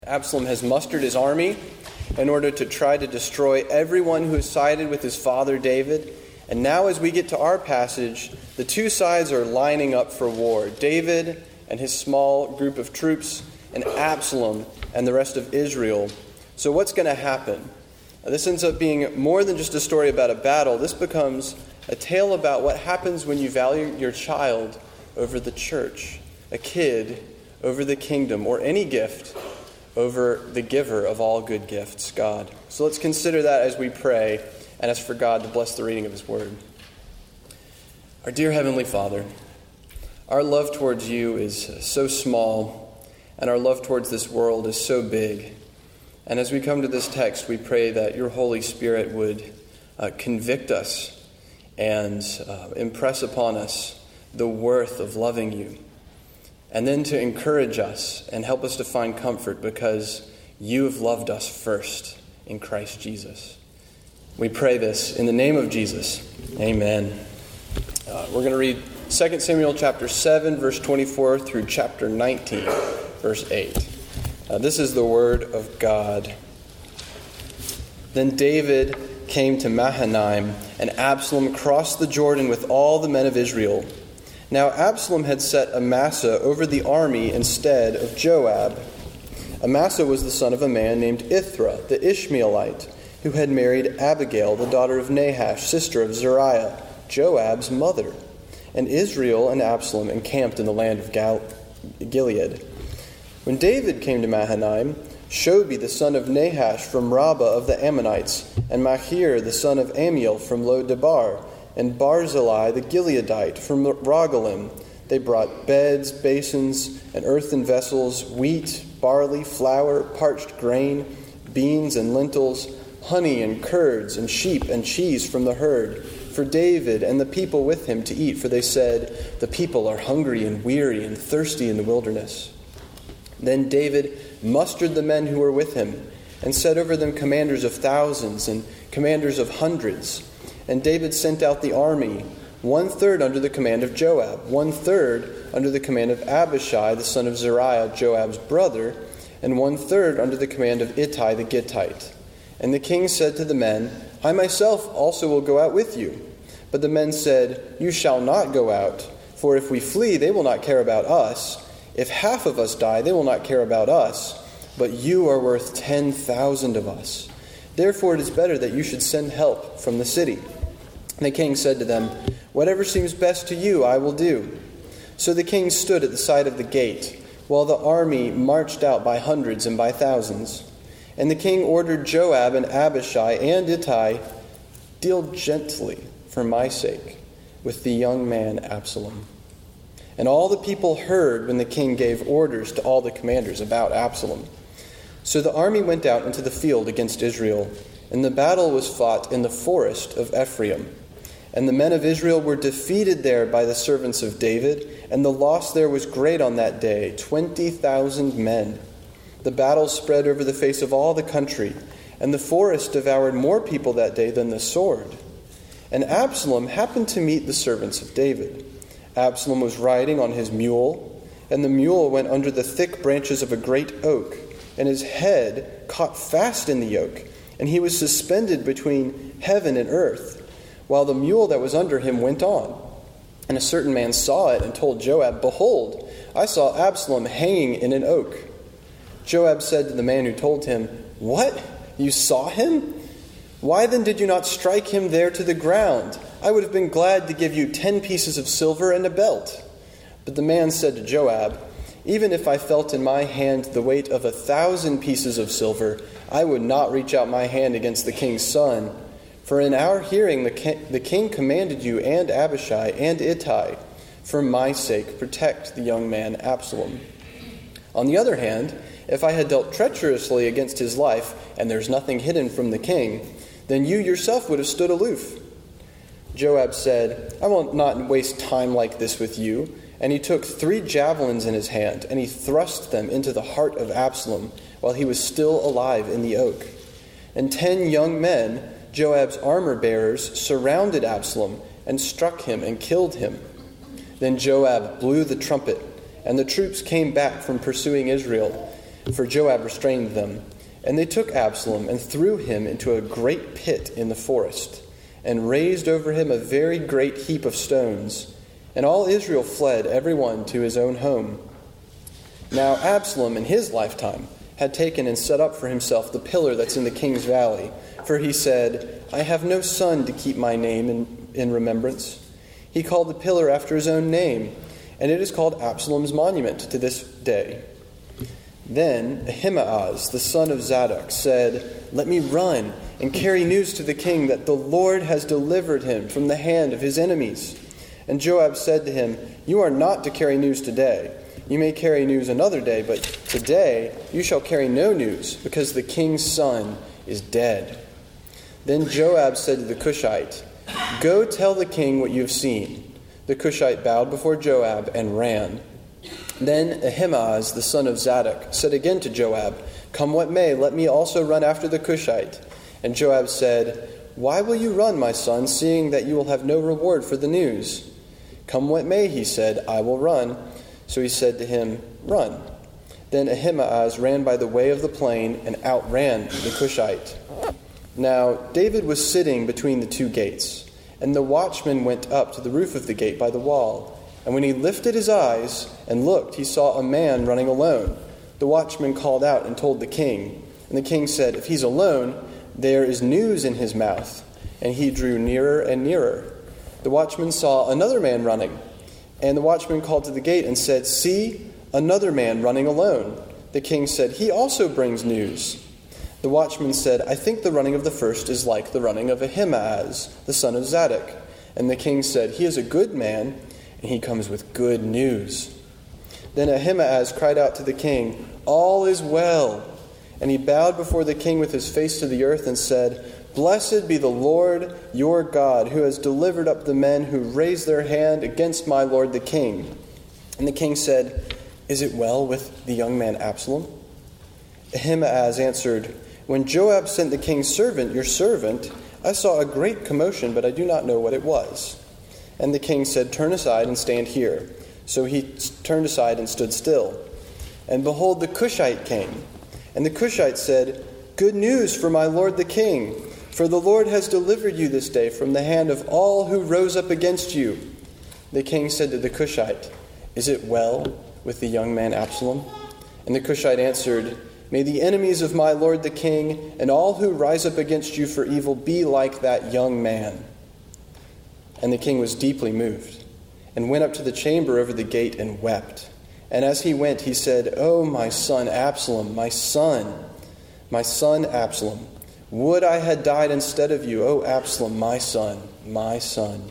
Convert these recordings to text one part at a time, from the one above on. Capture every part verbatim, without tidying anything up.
Absalom has mustered his army in order to try to destroy everyone who has sided with his father David. And now as we get to our passage, the two sides are lining up for war. David and his small group of troops, and Absalom and the rest of Israel. So what's going to happen? Now, this ends up being more than just a story about a battle. This becomes a tale about what happens when you value your child over the church, a kid over the kingdom, or any gift over the giver of all good gifts, God. So let's consider that as we pray and ask for God to bless the reading of His Word. Our dear Heavenly Father, our love towards you is so small, and our love towards this world is so big. And as we come to this text, we pray that your Holy Spirit would uh, convict us and uh, impress upon us the worth of loving you. And then to encourage us and help us to find comfort because you have loved us first in Christ Jesus. We pray this in the name of Jesus. Amen. Uh, we're going to read Second Samuel chapter seven, verse twenty-four through chapter nineteen, verse eight. Uh, this is the word of God. Then David came to Mahanaim, and Absalom crossed the Jordan with all the men of Israel. Now Absalom had set Amasa over the army instead of Joab. Amasa was the son of a man named Ithra, the Ishmaelite, who had married Abigail, the daughter of Nahash, sister of Zeruiah, Joab's mother. And Israel and Absalom encamped in the land of Gal- Gilead. When David came to Mahanaim, Shobi, the son of Nahash from Rabbah of the Ammonites, and Machir, the son of Amiel from Lo-debar, and Barzillai the Gileadite from Rogelim. They brought beds, basins, and earthen vessels, wheat, barley, flour, parched grain, beans and lentils, honey and curds, and sheep and cheese from the herd, for David and the people with him to eat. For they said, "The people are hungry and weary and thirsty in the wilderness." Then David mustered the men who were with him, and set over them commanders of thousands and commanders of hundreds. And David sent out the army, one-third under the command of Joab, one-third under the command of Abishai, the son of Zeruiah, Joab's brother, and one-third under the command of Ittai the Gittite. And the king said to the men, "I myself also will go out with you." But the men said, "You shall not go out, for if we flee, they will not care about us. If half of us die, they will not care about us. But you are worth ten thousand of us. Therefore it is better that you should send help from the city." And the king said to them, "Whatever seems best to you, I will do." So the king stood at the side of the gate, while the army marched out by hundreds and by thousands. And the king ordered Joab and Abishai and Ittai, "Deal gently for my sake with the young man Absalom." And all the people heard when the king gave orders to all the commanders about Absalom. So the army went out into the field against Israel, and the battle was fought in the forest of Ephraim. And the men of Israel were defeated there by the servants of David, and the loss there was great on that day, twenty thousand men. The battle spread over the face of all the country, and the forest devoured more people that day than the sword. And Absalom happened to meet the servants of David. Absalom was riding on his mule, and the mule went under the thick branches of a great oak, and his head caught fast in the yoke, and he was suspended between heaven and earth, while the mule that was under him went on. And a certain man saw it and told Joab, "Behold, I saw Absalom hanging in an oak." Joab said to the man who told him, "What? You saw him? Why then did you not strike him there to the ground? I would have been glad to give you ten pieces of silver and a belt." But the man said to Joab, "Even if I felt in my hand the weight of a thousand pieces of silver, I would not reach out my hand against the king's son. For in our hearing the king, the king commanded you and Abishai and Ittai, for my sake, protect the young man Absalom. On the other hand, if I had dealt treacherously against his life, and there's nothing hidden from the king, then you yourself would have stood aloof." Joab said, "I will not waste time like this with you." And he took three javelins in his hand, and he thrust them into the heart of Absalom while he was still alive in the oak. And ten young men, Joab's armor-bearers, surrounded Absalom and struck him and killed him. Then Joab blew the trumpet, and the troops came back from pursuing Israel. for Joab restrained them. And they took Absalom and threw him into a great pit in the forest, and raised over him a very great heap of stones. And all Israel fled, every one to his own home. Now Absalom in his lifetime had taken and set up for himself the pillar that's in the king's valley. For he said, I have no son to keep my name in, in remembrance. He called the pillar after his own name, and it is called Absalom's monument to this day. Then Ahimaaz, the son of Zadok, said, Let me run and carry news to the king that the Lord has delivered him from the hand of his enemies. And Joab said to him, You are not to carry news today. You may carry news another day, but today you shall carry no news, because the king's son is dead. Then Joab said to the Cushite, Go tell the king what you have seen. The Cushite bowed before Joab and ran. Then Ahimaaz, the son of Zadok, said again to Joab, Come what may, let me also run after the Cushite. And Joab said, Why will you run, my son, seeing that you will have no reward for the news? Come what may, he said, I will run. So he said to him, Run. Then Ahimaaz ran by the way of the plain and outran the Cushite. Now David was sitting between the two gates, and the watchman went up to the roof of the gate by the wall. And when he lifted his eyes and looked, he saw a man running alone. The watchman called out and told the king. And the king said, If he's alone, there is news in his mouth. And he drew nearer and nearer. The watchman saw another man running. And the watchman called to the gate and said, See, another man running alone. The king said, He also brings news. The watchman said, I think the running of the first is like the running of Ahimaaz, the son of Zadok. And the king said, He is a good man, and he comes with good news. Then Ahimaaz cried out to the king, All is well. And he bowed before the king with his face to the earth and said, Blessed be the Lord your God, who has delivered up the men who raised their hand against my lord the king. And the king said, Is it well with the young man Absalom? Ahimaaz answered, When Joab sent the king's servant, your servant, I saw a great commotion, but I do not know what it was. And the king said, Turn aside and stand here. So he turned aside and stood still. And behold, the Cushite came. And the Cushite said, Good news for my lord the king, for the Lord has delivered you this day from the hand of all who rose up against you. The king said to the Cushite, Is it well with the young man Absalom? And the Cushite answered, May the enemies of my lord the king and all who rise up against you for evil be like that young man. And the king was deeply moved, and went up to the chamber over the gate and wept. And as he went, he said, Oh, my son Absalom, my son, my son Absalom, would I had died instead of you, O Absalom, my son, my son.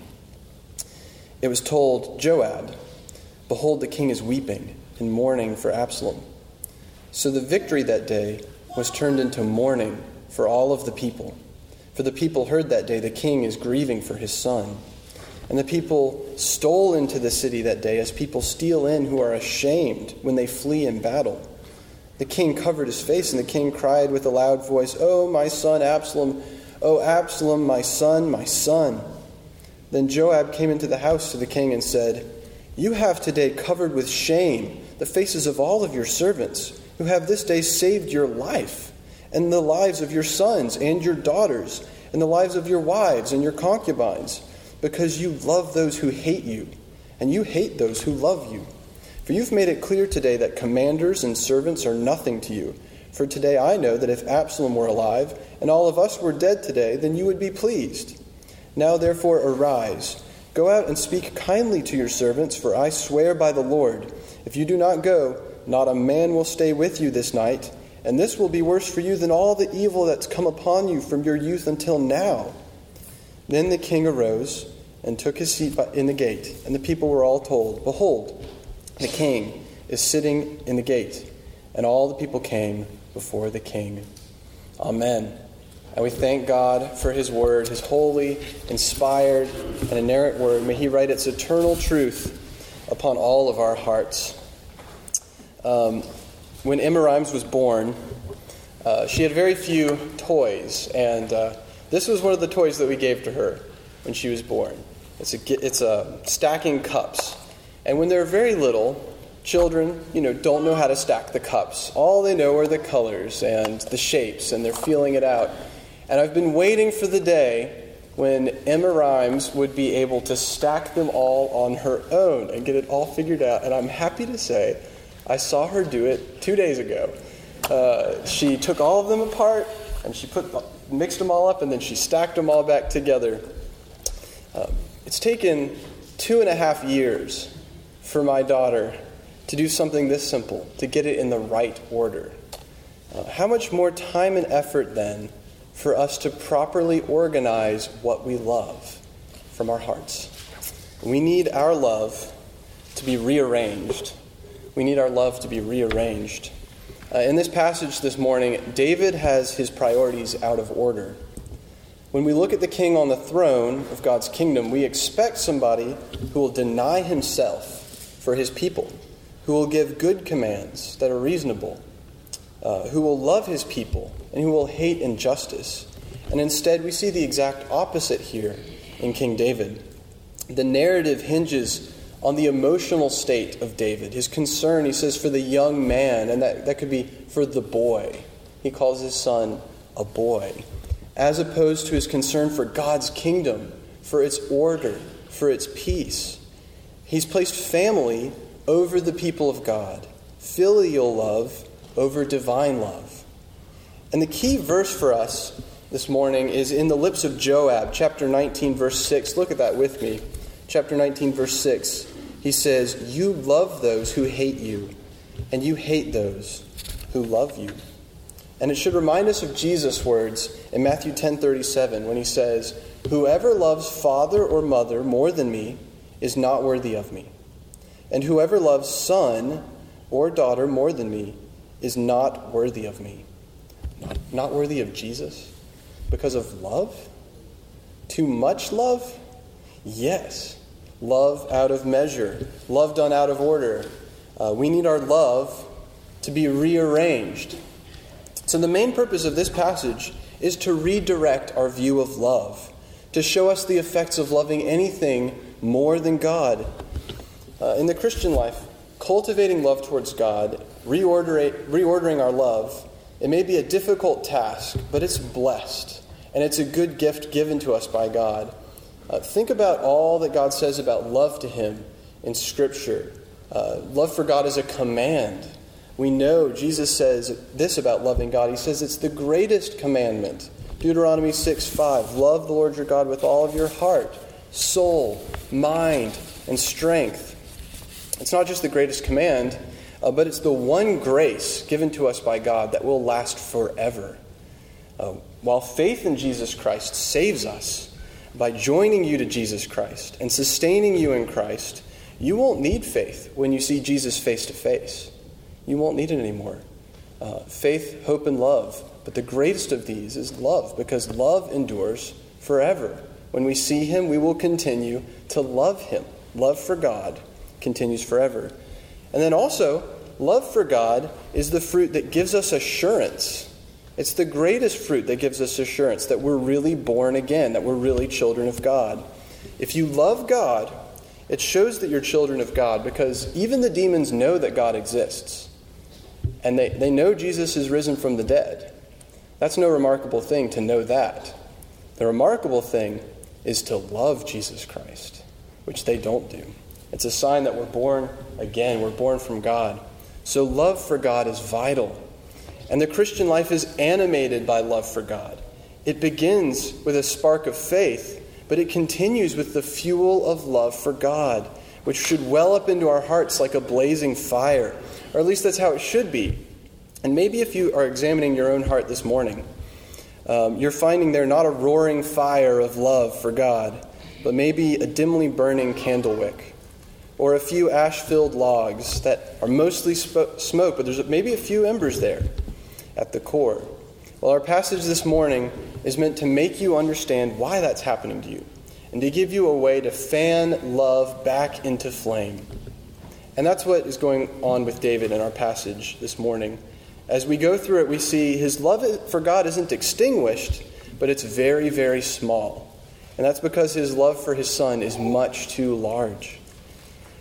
It was told Joab, Behold, the king is weeping and mourning for Absalom. So the victory that day was turned into mourning for all of the people. For the people heard that day, the king is grieving for his son. And the people stole into the city that day as people steal in who are ashamed when they flee in battle. The king covered his face, and the king cried with a loud voice, Oh, my son Absalom, O Absalom, my son, my son. Then Joab came into the house to the king and said, You have today covered with shame the faces of all of your servants, who have this day saved your life, and the lives of your sons and your daughters, and the lives of your wives and your concubines, because you love those who hate you, and you hate those who love you. For you've made it clear today that commanders and servants are nothing to you. For today I know that if Absalom were alive, and all of us were dead today, then you would be pleased. Now therefore arise, go out and speak kindly to your servants, for I swear by the Lord, if you do not go, not a man will stay with you this night, and this will be worse for you than all the evil that's come upon you from your youth until now. Then the king arose and took his seat in the gate, and the people were all told, Behold, the king is sitting in the gate. And all the people came before the king. Amen. And we thank God for his word, his holy, inspired, and inerrant word. May he write its eternal truth upon all of our hearts. Um, when Emma Rimes was born, uh, she had very few toys, and uh, this was one of the toys that we gave to her when she was born. It's a, it's a stacking cups. And when they're very little, Children, you know, don't know how to stack the cups. All they know are the colors and the shapes, and they're feeling it out. And I've been waiting for the day when Emma Rhymes would be able to stack them all on her own and get it all figured out. And I'm happy to say I saw her do it two days ago. Uh, she took all of them apart, and she put mixed them all up, and then she stacked them all back together. Um, it's taken two and a half years for my daughter to do something this simple, to get it in the right order. Uh, how much more time and effort, then, for us to properly organize what we love from our hearts? We need our love to be rearranged. We need our love to be rearranged. Uh, in this passage this morning, David has his priorities out of order. When we look at the king on the throne of God's kingdom, we expect somebody who will deny himself for his people, who will give good commands that are reasonable, uh, who will love his people, and who will hate injustice. And instead, we see the exact opposite here in King David. The narrative hinges on the emotional state of David. His concern, he says, for the young man, and that, that could be for the boy. He calls his son a boy, as opposed to his concern for God's kingdom, for its order, for its peace. He's placed family over the people of God, filial love over divine love. And the key verse for us this morning is in the lips of Joab, chapter nineteen, verse six. Look at that with me. Chapter nineteen, verse six. He says, "You love those who hate you, and you hate those who love you." And it should remind us of Jesus' words in Matthew ten thirty-seven when he says, "Whoever loves father or mother more than me is not worthy of me. And whoever loves son or daughter more than me is not worthy of me." Not, not worthy of Jesus? Because of love? Too much love? Yes. Love out of measure. Love done out of order. Uh, we need our love to be rearranged. So the main purpose of this passage is to redirect our view of love, to show us the effects of loving anything more than God. Uh, in the Christian life, cultivating love towards God, reorder- reordering our love, it may be a difficult task, but it's blessed, and it's a good gift given to us by God. Uh, think about all that God says about love to Him in Scripture. Uh, love for God is a command. We know Jesus says this about loving God. He says it's the greatest commandment. Deuteronomy six five, "Love the Lord your God with all of your heart, soul, mind, and strength." It's not just the greatest command, uh, but it's the one grace given to us by God that will last forever. Uh, while faith in Jesus Christ saves us by joining you to Jesus Christ and sustaining you in Christ, you won't need faith when you see Jesus face to face. You won't need it anymore. Uh, faith, hope, and love. But the greatest of these is love, because love endures forever. When we see Him, we will continue to love Him. Love for God continues forever. And then also, love for God is the fruit that gives us assurance. It's the greatest fruit that gives us assurance that we're really born again, that we're really children of God. If you love God, it shows that you're children of God, because even the demons know that God exists. And they, they know Jesus is risen from the dead. That's no remarkable thing to know that. The remarkable thing is to love Jesus Christ, which they don't do. It's a sign that we're born again. We're born from God. So love for God is vital. And the Christian life is animated by love for God. It begins with a spark of faith, but it continues with the fuel of love for God, which should well up into our hearts like a blazing fire. Or at least that's how it should be. And maybe if you are examining your own heart this morning, um, you're finding there not a roaring fire of love for God, but maybe a dimly burning candle wick, or a few ash-filled logs that are mostly sp- smoke, but there's maybe a few embers there at the core. Well, our passage this morning is meant to make you understand why that's happening to you, and to give you a way to fan love back into flame. And that's what is going on with David in our passage this morning. As we go through it, we see his love for God isn't extinguished, but it's very, very small. And that's because his love for his son is much too large.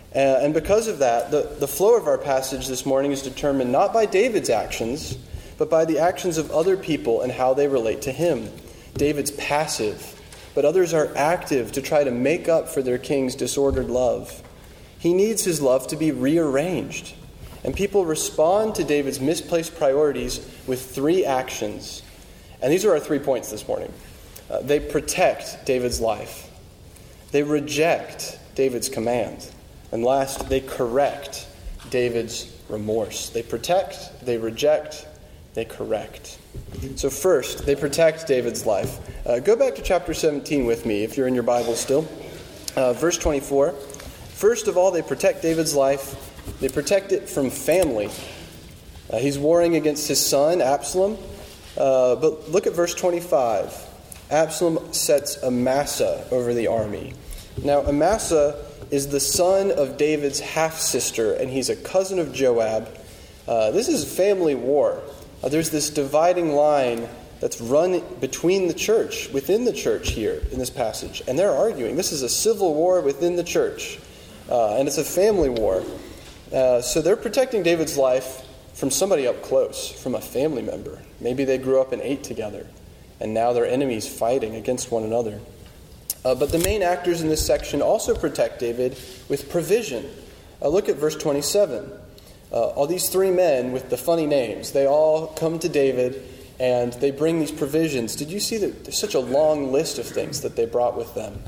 Uh, and because of that, the, the flow of our passage this morning is determined not by David's actions, but by the actions of other people and how they relate to him. David's passive, but others are active to try to make up for their king's disordered love. He needs his love to be rearranged. And people respond to David's misplaced priorities with three actions. And these are our three points this morning. Uh, they protect David's life. They reject David's command. And last, they correct David's remorse. They protect, they reject, they correct. So first, they protect David's life. Uh, go back to chapter seventeen with me if you're in your Bible still. Uh, verse twenty-four. First of all, they protect David's life. They protect it from family. Uh, he's warring against his son, Absalom. Uh, but look at verse twenty-five. Absalom sets Amasa over the army. Now, Amasa is the son of David's half-sister, and he's a cousin of Joab. Uh, this is a family war. Uh, there's this dividing line that's run between the church, within the church here in this passage. And they're arguing. This is a civil war within the church. Uh, and it's a family war. Uh, so they're protecting David's life from somebody up close, from a family member. Maybe they grew up and ate together, and now they're enemies fighting against one another. Uh, but the main actors in this section also protect David with provision. Uh, look at verse twenty-seven. Uh, all these three men with the funny names, they all come to David and they bring these provisions. Did you see that there's such a long list of things that they brought with them?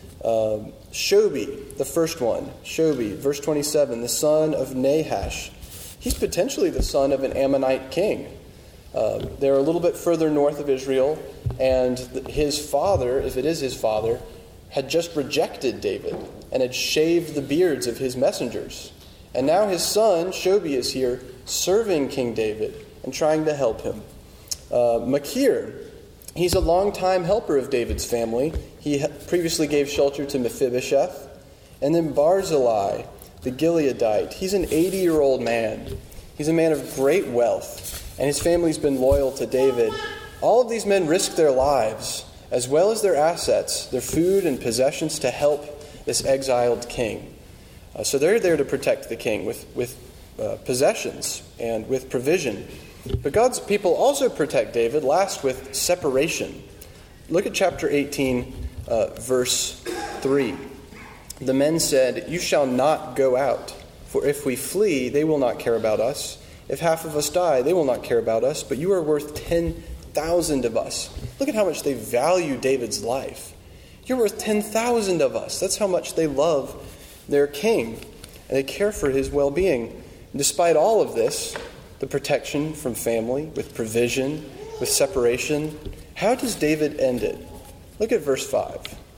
Uh, Shobi, the first one, Shobi, verse twenty-seven, the son of Nahash. He's potentially the son of an Ammonite king. Uh, they're a little bit further north of Israel, and his father, if it is his father, had just rejected David and had shaved the beards of his messengers. And now his son, Shobi, is here serving King David and trying to help him. Uh, Machir, he's a longtime helper of David's family. He previously gave shelter to Mephibosheth. And then Barzillai, the Gileadite, he's an eighty-year-old man. He's a man of great wealth, and his family's been loyal to David. All of these men risk their lives, as well as their assets, their food and possessions, to help this exiled king. Uh, so they're there to protect the king with, with uh, possessions and with provision. But God's people also protect David, last with separation. Look at chapter eighteen, uh, verse three. The men said, "You shall not go out, for if we flee, they will not care about us. If half of us die, they will not care about us, but you are worth ten thousand of us." Look at how much they value David's life. You're worth ten thousand of us. That's how much they love their king, and they care for his well-being. And despite all of this, the protection from family, with provision, with separation, how does David end it? Look at verse five.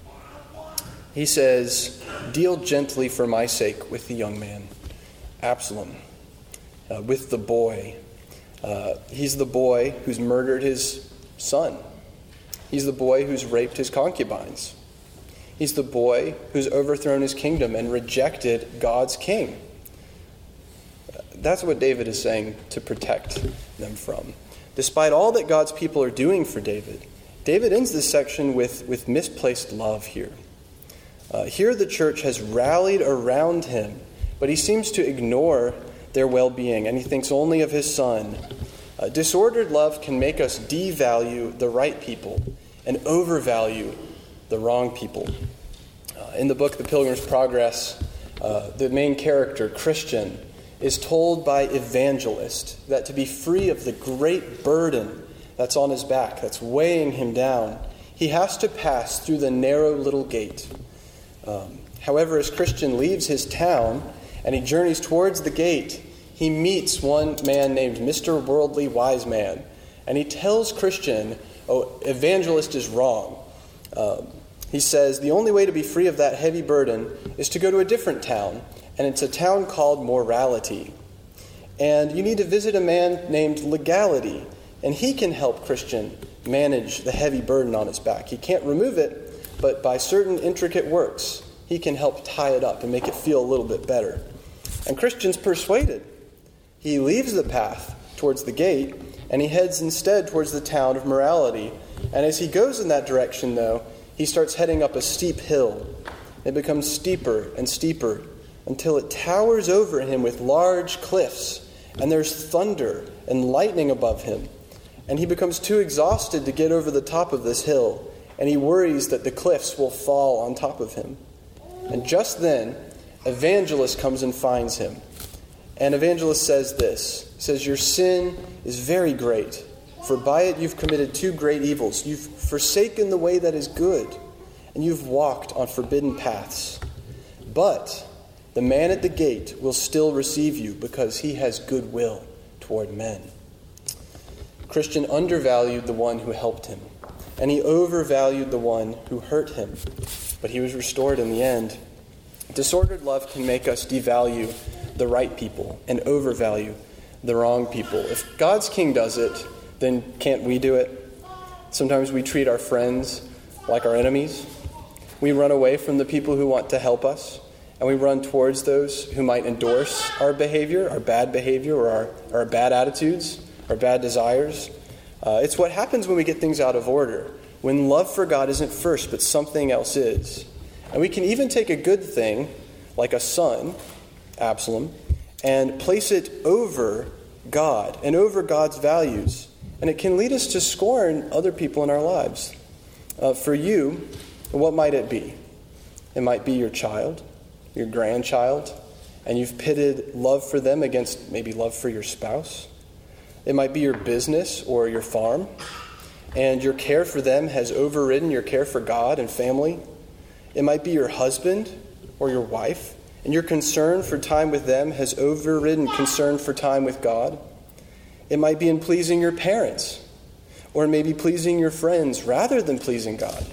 He says, "Deal gently for my sake with the young man, Absalom, uh, with the boy." Uh, he's the boy who's murdered his son. He's the boy who's raped his concubines. He's the boy who's overthrown his kingdom and rejected God's king. That's what David is saying to protect them from. Despite all that God's people are doing for David, David ends this section with, with misplaced love here. Uh, here the church has rallied around him, but he seems to ignore their well-being, and he thinks only of his son. Uh, disordered love can make us devalue the right people and overvalue the wrong people. Uh, in the book The Pilgrim's Progress, uh, the main character, Christian, is told by Evangelist that to be free of the great burden that's on his back, that's weighing him down, he has to pass through the narrow little gate. Um, however, as Christian leaves his town and he journeys towards the gate, he meets one man named Mister Worldly Wise Man, and he tells Christian, "Oh, Evangelist is wrong." Um, he says, the only way to be free of that heavy burden is to go to a different town, and it's a town called Morality. And you need to visit a man named Legality, and he can help Christian manage the heavy burden on his back. He can't remove it, but by certain intricate works, he can help tie it up and make it feel a little bit better. And Christian's persuaded. He leaves the path towards the gate, and he heads instead towards the town of Morality. And as he goes in that direction, though, he starts heading up a steep hill. It becomes steeper and steeper until it towers over him with large cliffs, and there's thunder and lightning above him. And he becomes too exhausted to get over the top of this hill, and he worries that the cliffs will fall on top of him. And just then, Evangelist comes and finds him. And Evangelist says this, he says, "Your sin is very great, for by it you've committed two great evils. You've forsaken the way that is good, and you've walked on forbidden paths. But the man at the gate will still receive you, because he has goodwill toward men." Christian undervalued the one who helped him, and he overvalued the one who hurt him, but he was restored in the end. Disordered love can make us devalue the right people and overvalue the wrong people. If God's king does it, then can't we do it? Sometimes we treat our friends like our enemies. We run away from the people who want to help us, and we run towards those who might endorse our behavior, our bad behavior, or our, our bad attitudes, our bad desires. Uh, it's what happens when we get things out of order, when love for God isn't first, but something else is. And we can even take a good thing, like a son, Absalom, and place it over God and over God's values. And it can lead us to scorn other people in our lives. Uh, for you, what might it be? It might be your child, your grandchild, and you've pitted love for them against maybe love for your spouse. It might be your business or your farm, and your care for them has overridden your care for God and family. It might be your husband or your wife, and your concern for time with them has overridden concern for time with God. It might be in pleasing your parents, or maybe pleasing your friends rather than pleasing God.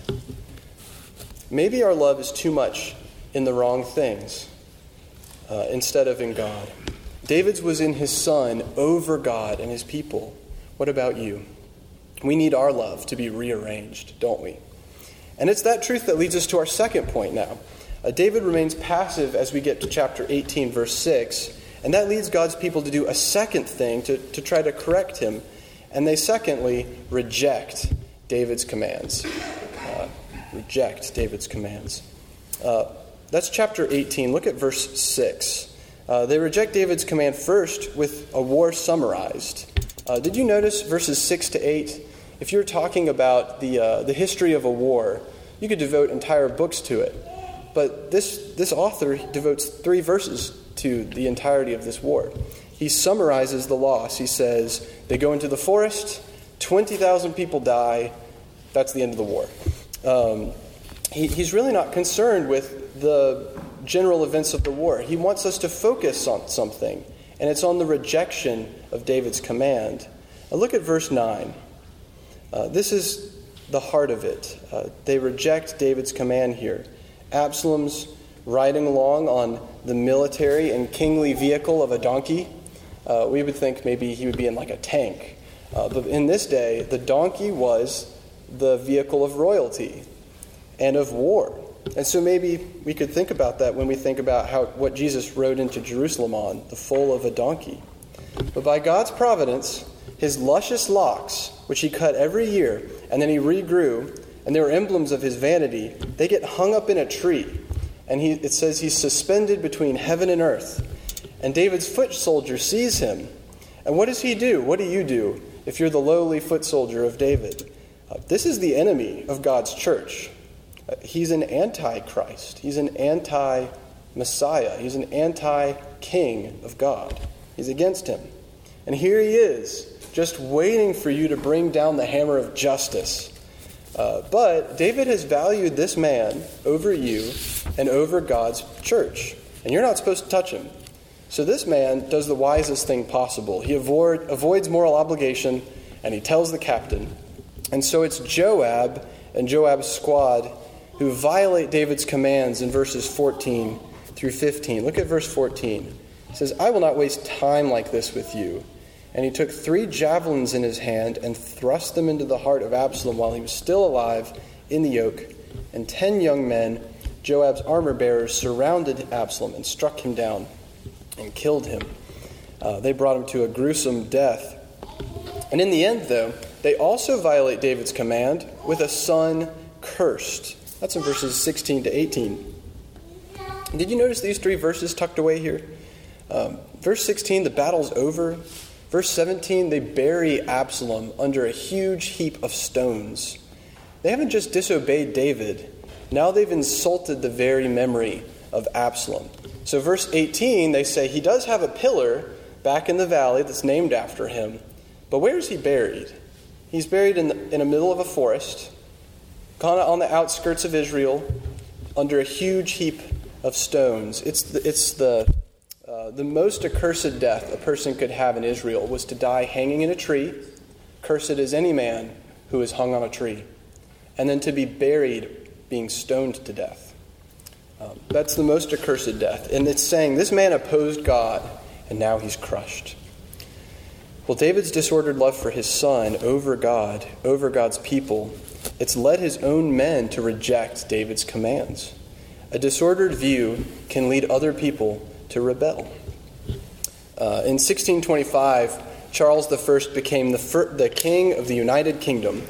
Maybe our love is too much in the wrong things uh, instead of in God. David's was in his son over God and his people. What about you? We need our love to be rearranged, don't we? And it's that truth that leads us to our second point now. Uh, David remains passive as we get to chapter eighteen, verse six, and that leads God's people to do a second thing to, to try to correct him. And they secondly reject David's commands. Uh, reject David's commands. Uh, that's chapter eighteen. Look at verse six. Uh, they reject David's command first with a war summarized. Uh, did you notice verses six to eight? If you're talking about the uh, the history of a war, you could devote entire books to it. But this this author devotes three verses to the entirety of this war. He summarizes the loss. He says, they go into the forest, twenty thousand people die, that's the end of the war. Um, he, he's really not concerned with the general events of the war. He wants us to focus on something, and it's on the rejection of David's command. Now look at verse nine. Uh, this is the heart of it. Uh, they reject David's command here. Absalom's riding along on the military and kingly vehicle of a donkey. Uh, we would think maybe he would be in like a tank. Uh, but in this day, the donkey was the vehicle of royalty and of war. And so maybe we could think about that when we think about how what Jesus rode into Jerusalem on, the foal of a donkey. But by God's providence, his luscious locks, which he cut every year, and then he regrew, and they were emblems of his vanity, they get hung up in a tree. And he, it says he's suspended between heaven and earth. And David's foot soldier sees him. And what does he do? What do you do if you're the lowly foot soldier of David? Uh, this is the enemy of God's church. Uh, he's an anti-Christ. He's an anti-Messiah. He's an anti-king of God. He's against him. And here he is, just waiting for you to bring down the hammer of justice. Uh, but David has valued this man over you and over God's church. And you're not supposed to touch him. So this man does the wisest thing possible. He avoid, avoids moral obligation, and he tells the captain. And so it's Joab and Joab's squad who violate David's commands in verses fourteen through fifteen. Look at verse fourteen. It says, I will not waste time like this with you. And he took three javelins in his hand and thrust them into the heart of Absalom while he was still alive in the yoke. And ten young men, Joab's armor-bearers, surrounded Absalom and struck him down and killed him. Uh, they brought him to a gruesome death. And in the end, though, they also violate David's command with a son cursed. That's in verses sixteen to eighteen. Did you notice these three verses tucked away here? Um, verse sixteen, the battle's over. Verse seventeen, they bury Absalom under a huge heap of stones. They haven't just disobeyed David. Now they've insulted the very memory of Absalom. So verse eighteen, they say he does have a pillar back in the valley that's named after him. But where is he buried? He's buried in the, in the middle of a forest, kind of on the outskirts of Israel, under a huge heap of stones. It's the, it's the, uh, the most accursed death a person could have in Israel was to die hanging in a tree. Cursed is any man who is hung on a tree. And then to be buried being stoned to death. Um, that's the most accursed death. And it's saying this man opposed God, and now he's crushed. Well, David's disordered love for his son over God, over God's people, it's led his own men to reject David's commands. A disordered view can lead other people to rebel. Uh, in sixteen twenty-five, Charles the First became the, fir- the king of the United Kingdom.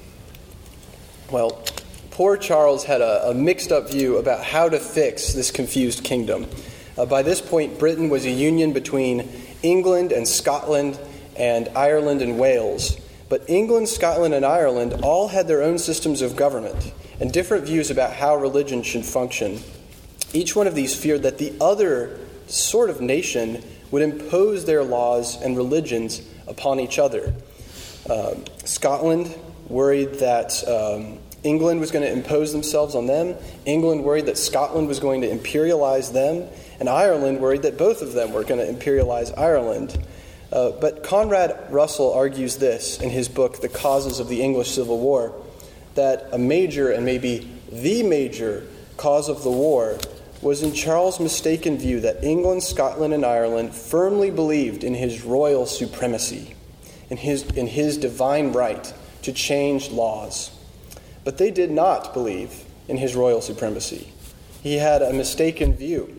Well, poor Charles had a, a mixed-up view about how to fix this confused kingdom. Uh, by this point, Britain was a union between England and Scotland and Ireland and Wales. But England, Scotland, and Ireland all had their own systems of government and different views about how religion should function. Each one of these feared that the other sort of nation would impose their laws and religions upon each other. Uh, Scotland worried that um, England was going to impose themselves on them. England worried that Scotland was going to imperialize them. And Ireland worried that both of them were going to imperialize Ireland. Uh, but Conrad Russell argues this in his book, The Causes of the English Civil War, that a major and maybe the major cause of the war was in Charles' mistaken view that England, Scotland, and Ireland firmly believed in his royal supremacy, in his, in his divine right to change laws. But they did not believe in his royal supremacy. He had a mistaken view.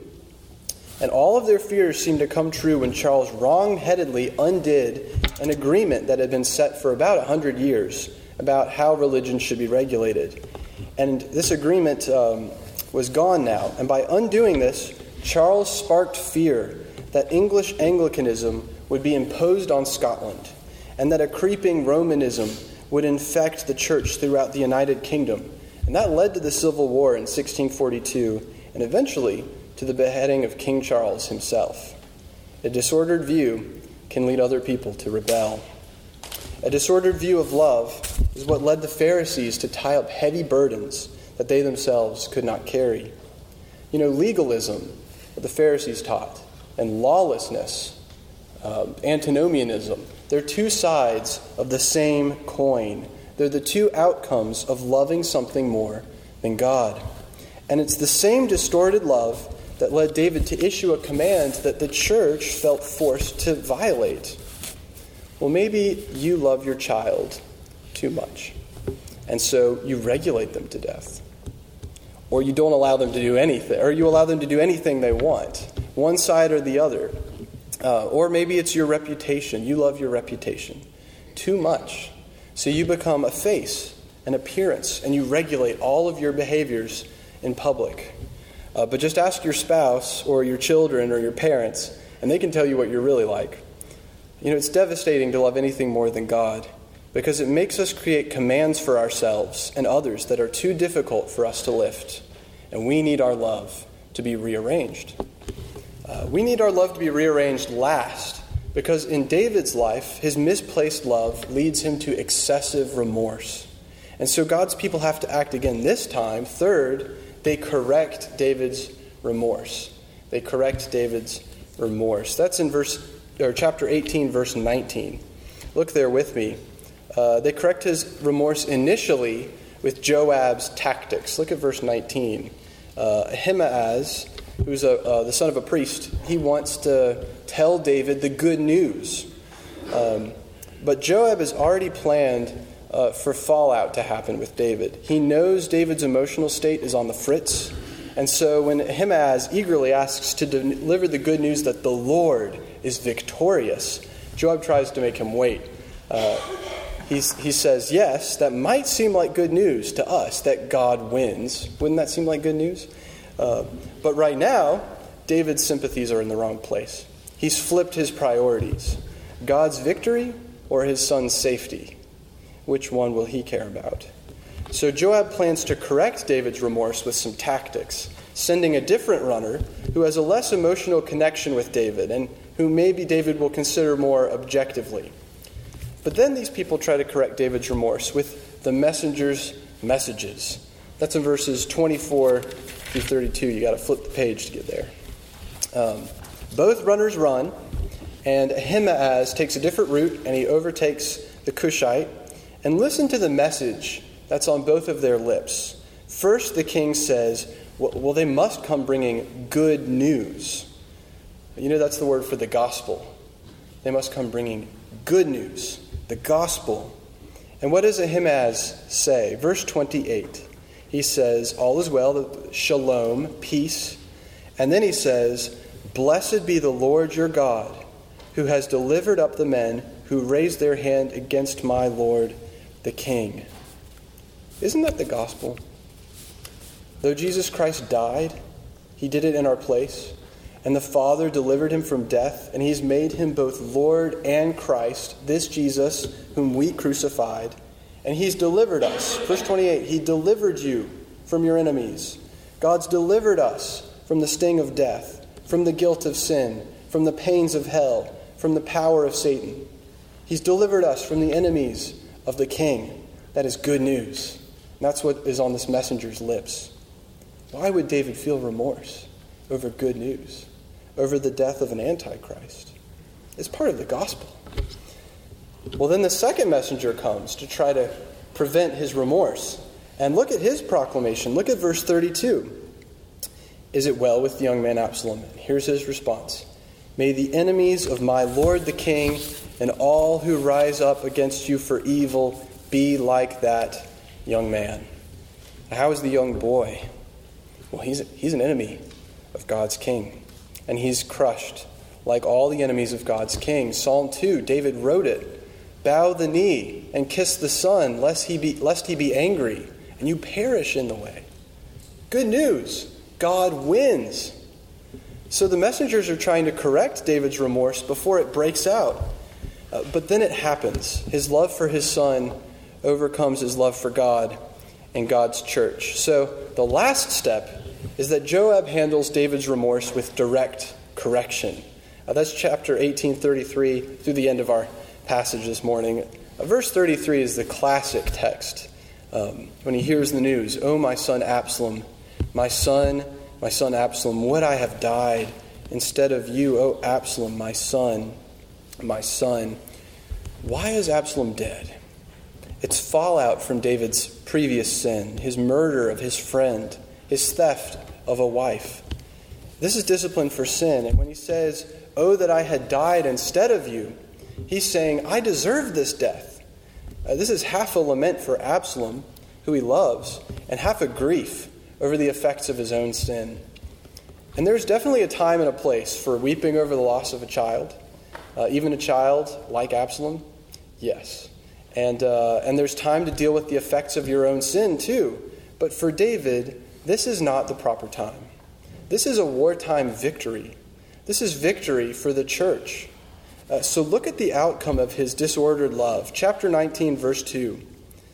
And all of their fears seemed to come true when Charles wrong-headedly undid an agreement that had been set for about a hundred years about how religion should be regulated. And this agreement um, was gone now. And by undoing this, Charles sparked fear that English Anglicanism would be imposed on Scotland, and that a creeping Romanism would infect the church throughout the United Kingdom. And that led to the Civil War in sixteen forty-two, and eventually to the beheading of King Charles himself. A disordered view can lead other people to rebel. A disordered view of love is what led the Pharisees to tie up heavy burdens that they themselves could not carry. You know, legalism, what the Pharisees taught, and lawlessness, uh, antinomianism, they're two sides of the same coin. They're the two outcomes of loving something more than God. And it's the same distorted love that led David to issue a command that the church felt forced to violate. Well, maybe you love your child too much, and so you regulate them to death. Or you don't allow them to do anything, or you allow them to do anything they want, one side or the other. Uh, or maybe it's your reputation. You love your reputation too much, so you become a face, an appearance, and you regulate all of your behaviors in public. Uh, but just ask your spouse or your children or your parents, and they can tell you what you're really like. You know, it's devastating to love anything more than God, because it makes us create commands for ourselves and others that are too difficult for us to lift. And we need our love to be rearranged. Uh, we need our love to be rearranged last, because in David's life, his misplaced love leads him to excessive remorse. And so God's people have to act again this time. Third, they correct David's remorse. They correct David's remorse. That's in verse or chapter eighteen, verse nineteen. Look there with me. Uh, they correct his remorse initially with Joab's tactics. Look at verse nineteen. Uh, Ahimaaz, who's a, uh, the son of a priest, he wants to tell David the good news. Um, but Joab has already planned uh, for fallout to happen with David. He knows David's emotional state is on the fritz. And so when Ahimaaz eagerly asks to deliver the good news that the Lord is victorious, Joab tries to make him wait. Uh, he's, he says, yes, that might seem like good news to us, that God wins. Wouldn't that seem like good news? Uh, but right now, David's sympathies are in the wrong place. He's flipped his priorities. God's victory or his son's safety? Which one will he care about? So Joab plans to correct David's remorse with some tactics, sending a different runner who has a less emotional connection with David and who maybe David will consider more objectively. But then these people try to correct David's remorse with the messenger's messages. That's in verses twenty-four through thirty-two. You got to flip the page to get there. Um, both runners run, and Ahimaaz takes a different route, and he overtakes the Cushite. And listen to the message that's on both of their lips. First, the king says, well, well, they must come bringing good news. You know, that's the word for the gospel. They must come bringing good news, the gospel. And what does Ahimaaz say? Verse twenty-eight. He says, all is well, shalom, peace. And then he says, blessed be the Lord your God, who has delivered up the men who raised their hand against my Lord the king. Isn't that the gospel? Though Jesus Christ died, he did it in our place, and the Father delivered him from death, and he's made him both Lord and Christ, this Jesus whom we crucified, and he's delivered us. Verse twenty-eight, he delivered you from your enemies. God's delivered us from the sting of death, from the guilt of sin, from the pains of hell, from the power of Satan. He's delivered us from the enemies of the king. That is good news. And that's what is on this messenger's lips. Why would David feel remorse over good news, over the death of an antichrist? It's part of the gospel. Well, then the second messenger comes to try to prevent his remorse. And look at his proclamation. Look at verse thirty-two. Is it well with the young man Absalom? And here's his response. May the enemies of my Lord the king and all who rise up against you for evil be like that young man. How is the young boy? Well, he's, he's an enemy of God's king. And he's crushed like all the enemies of God's king. Psalm two, David wrote it. Bow the knee and kiss the Son, lest he be, lest he be angry, and you perish in the way. Good news. God wins. So the messengers are trying to correct David's remorse before it breaks out. Uh, but then it happens. His love for his son overcomes his love for God and God's church. So the last step is that Joab handles David's remorse with direct correction. Uh, that's chapter eighteen thirty-three through the end of our passage this morning. Uh, verse thirty-three is the classic text. Um, when he hears the news, "Oh, my son Absalom, my son, my son Absalom, would I have died instead of you, O Absalom, my son, my son." Why is Absalom dead? It's fallout from David's previous sin, his murder of his friend, his theft of a wife. This is discipline for sin. And when he says, "Oh, that I had died instead of you," he's saying, I deserve this death. Uh, this is half a lament for Absalom, who he loves, and half a grief over the effects of his own sin. And there's definitely a time and a place for weeping over the loss of a child, uh, even a child like Absalom. Yes. And uh, and there's time to deal with the effects of your own sin too. But for David, this is not the proper time. This is a wartime victory. This is victory for the church. Uh, so look at the outcome of his disordered love. Chapter nineteen, verse two.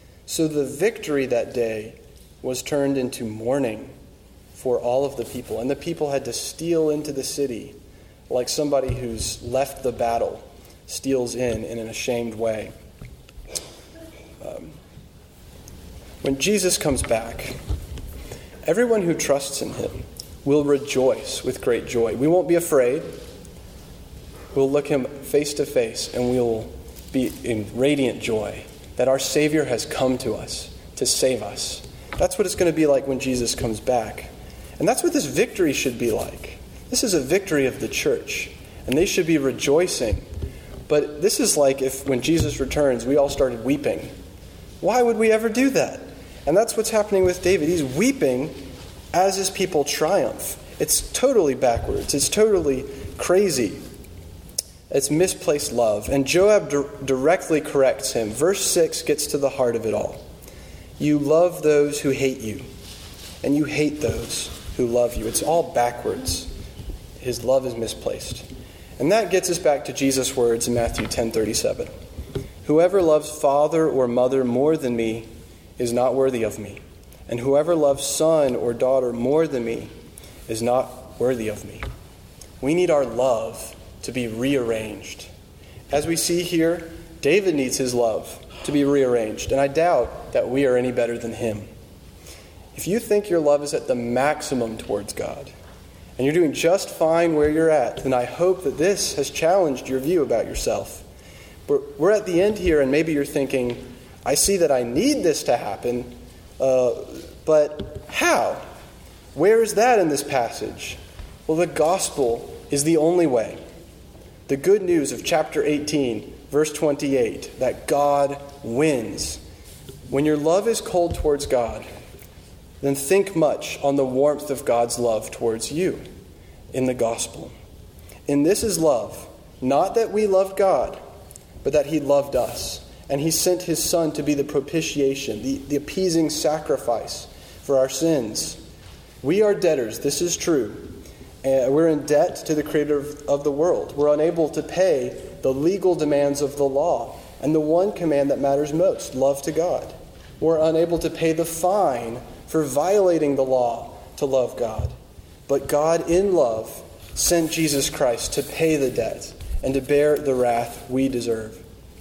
So the victory that day was turned into mourning for all of the people. And the people had to steal into the city like somebody who's left the battle steals in in an ashamed way. Um, when Jesus comes back, everyone who trusts in him will rejoice with great joy. We won't be afraid. We'll look him face to face and we'll be in radiant joy that our Savior has come to us to save us. That's what it's going to be like when Jesus comes back. And that's what this victory should be like. This is a victory of the church, and they should be rejoicing. But this is like if when Jesus returns, we all started weeping. Why would we ever do that? And that's what's happening with David. He's weeping as his people triumph. It's totally backwards. It's totally crazy. It's misplaced love. And Joab di- directly corrects him. Verse six gets to the heart of it all. You love those who hate you, and you hate those who love you. It's all backwards. His love is misplaced. And that gets us back to Jesus' words in Matthew ten thirty-seven. Whoever loves father or mother more than me is not worthy of me. And whoever loves son or daughter more than me is not worthy of me. We need our love to be rearranged. As we see here, David needs his love to be rearranged, and I doubt that we are any better than him. If you think your love is at the maximum towards God, and you're doing just fine where you're at, then I hope that this has challenged your view about yourself. But we're at the end here, and maybe you're thinking, I see that I need this to happen, uh, but how? Where is that in this passage? Well, the gospel is the only way. The good news of chapter eighteen, verse twenty-eight, that God wins. When your love is cold towards God, then think much on the warmth of God's love towards you in the gospel. And this is love, not that we love God, but that he loved us. And he sent his Son to be the propitiation, the, the appeasing sacrifice for our sins. We are debtors, this is true. Uh, we're in debt to the creator of, of the world. We're unable to pay the legal demands of the law and the one command that matters most, love to God. We're unable to pay the fine for violating the law to love God. But God, in love, sent Jesus Christ to pay the debt and to bear the wrath we deserve.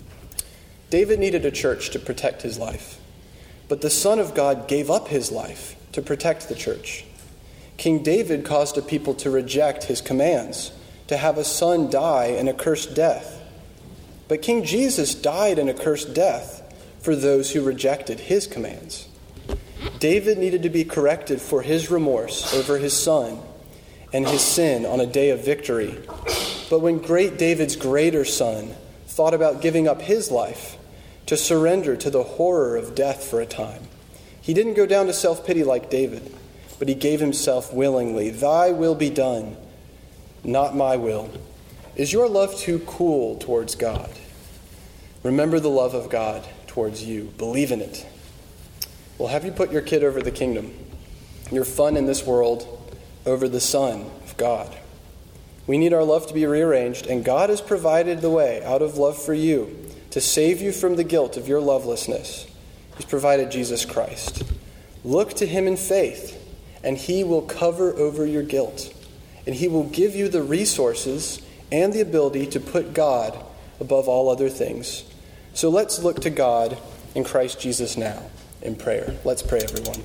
David needed a church to protect his life, but the Son of God gave up his life to protect the church. King David caused a people to reject his commands, to have a son die an accursed death. But King Jesus died an accursed death for those who rejected his commands. David needed to be corrected for his remorse over his son and his sin on a day of victory. But when great David's greater son thought about giving up his life to surrender to the horror of death for a time, he didn't go down to self-pity like David, but he gave himself willingly. Thy will be done, not my will. Is your love too cool towards God? Remember the love of God towards you. Believe in it. Well, have you put your kid over the kingdom, your fun in this world over the Son of God? We need our love to be rearranged, and God has provided the way out of love for you to save you from the guilt of your lovelessness. He's provided Jesus Christ. Look to him in faith, and he will cover over your guilt, and he will give you the resources and the ability to put God above all other things. So let's look to God in Christ Jesus now in prayer. Let's pray, everyone.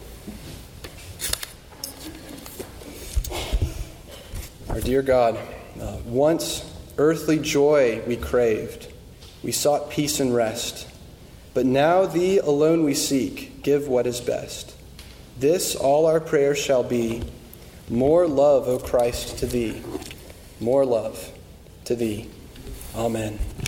Our dear God, uh, once earthly joy we craved. We sought peace and rest. But now thee alone we seek. Give what is best. This all our prayers shall be. More love, O Christ, to thee. More love to thee. Amen.